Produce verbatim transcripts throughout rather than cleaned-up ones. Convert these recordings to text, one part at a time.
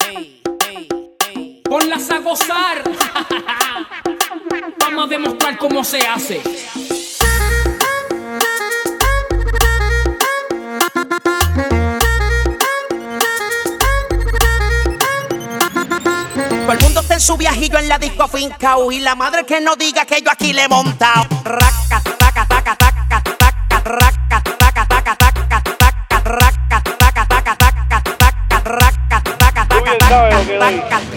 Ponlas a gozar. Vamos a demostrar cómo se hace. Todo el mundo está en su viajillo en la disco fincao y la madre que no diga que yo aquí le he montado. Raca, taca, taca, taca, taca, raca, taca, taca, taca, taca, raca, taca, taca, taca, taca, raca, taca, taca, taca, taca.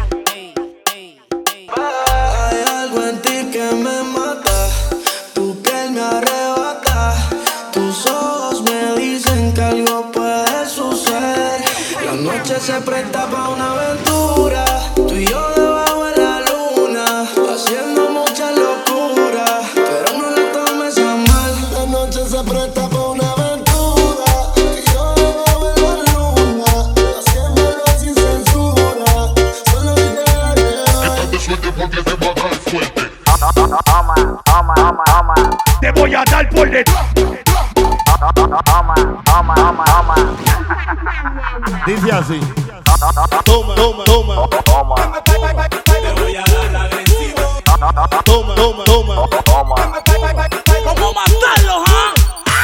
Hay algo en ti que me mata, tu piel me arrebata, tus ojos me dicen que algo puede suceder. La noche se presta pa' una aventura, tú y yo debajo de la luna, haciendo mucha locura, pero no la tomes a mal. La noche se presta pa' una aventura, tú y yo debajo de la luna, haciéndolo sin censura, solo dile que Te suelte porque te va a dar fuerte. Toma, toma, toma, toma. Te voy a dar por detrás. Toma, toma, toma, toma. Dice así. Toma, toma, toma. Toma, te voy a dar agresivo. Toma, toma, toma. toma. ¿Cómo matarlos, ah?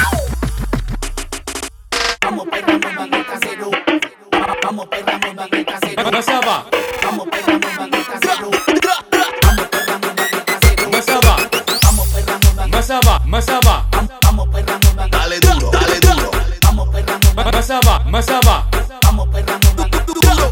Vamos pegamos banda casero. Vamos pegamos banda casero. Masaba, Vamos pegamos banda casero. Vamos pegamos banda casero. Masaba, Vamos pegamos banda. Masaba, Masaba, Vamos pegamos banda. Dale duro, dale duro. Vamos pegamos banda. Masaba, Masaba. Vamos pegamos banda.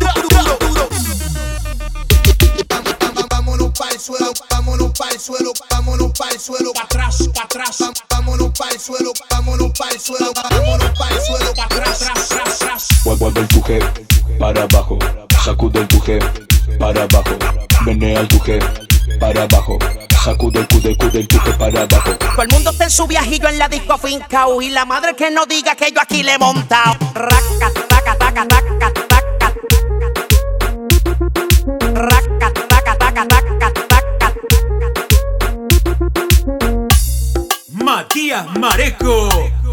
Vámonos pa'l suelo, vámonos pa'l suelo, vámonos pa'l suelo, pa' atrás, pa' atrás. Vámonos pa'l suelo, vámonos pa'l suelo, vámonos pa'l suelo, pa' atrás, tras, tras, tras. Mueve el tuje para abajo, sacude el tuje para abajo, menea el tuje para abajo, sacude el cude, cude el tuje para abajo. Todo el mundo está en su viajillo en la disco fincao y la madre que no diga que yo aquí le he montado. Raca, taca, taca, taca, taca. Raca, taca, taca, taca, taca. Matías Mareco,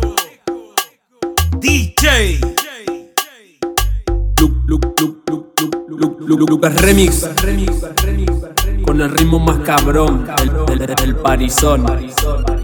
D J. Lucas Remix, con el ritmo más cabrón, el, el, el parizón.